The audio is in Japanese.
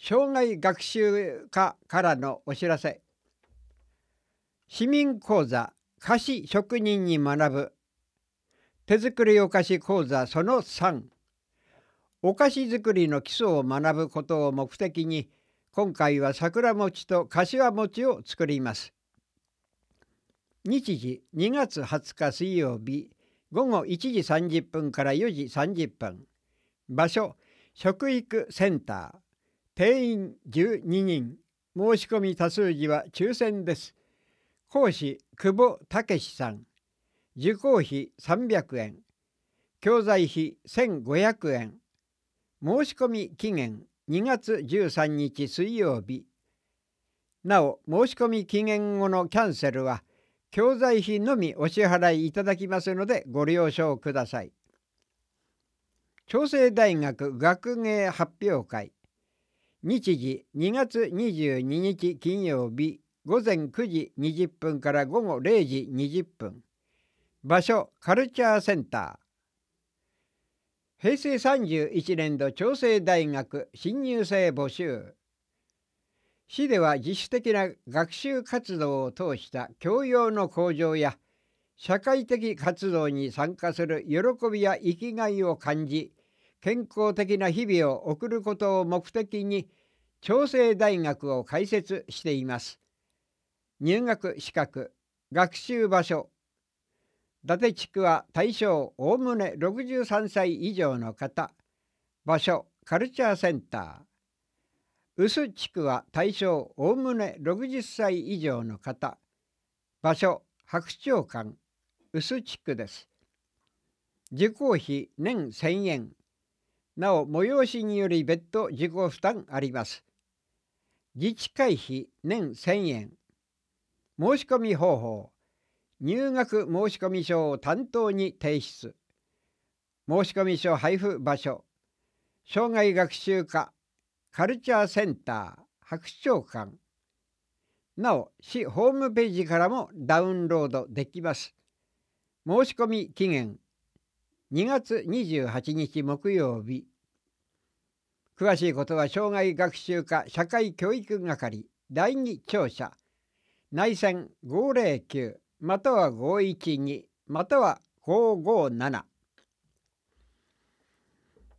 障害学習課からのお知らせ。市民講座菓子職人に学ぶ手作りお菓子講座その3、お菓子作りの基礎を学ぶことを目的に、今回は桜餅と柏餅を作ります。日時2月20日水曜日午後1時30分から4時30分。場所食育センター。定員12人。申し込み多数時は抽選です。講師久保武さん。受講費300円。教材費1500円。申し込み期限2月13日水曜日。なお、申し込み期限後のキャンセルは教材費のみお支払いいただきますのでご了承ください。長生大学学芸発表会。日時2月22日金曜日午前9時20分から午後0時20分。場所カルチャーセンター。平成31年度長生大学新入生募集。市では自主的な学習活動を通した教養の向上や社会的活動に参加する喜びや生きがいを感じ、健康的な日々を送ることを目的に長生大学を開設しています。入学資格、学習場所。伊達地区は対象おおむね63歳以上の方。場所カルチャーセンター。臼地区は対象おおむね60歳以上の方。場所白鳥館臼地区です。受講費年1000円。なお催しにより別途自己負担あります。自治会費年1000円。申し込み方法。入学申込書を担当に提出。申込書配布場所。障害学習課カルチャーセンター白鳥館。なお市ホームページからもダウンロードできます。申し込み期限2月28日木曜日。詳しいことは障害学習課社会教育係第2庁舎内線509または512または557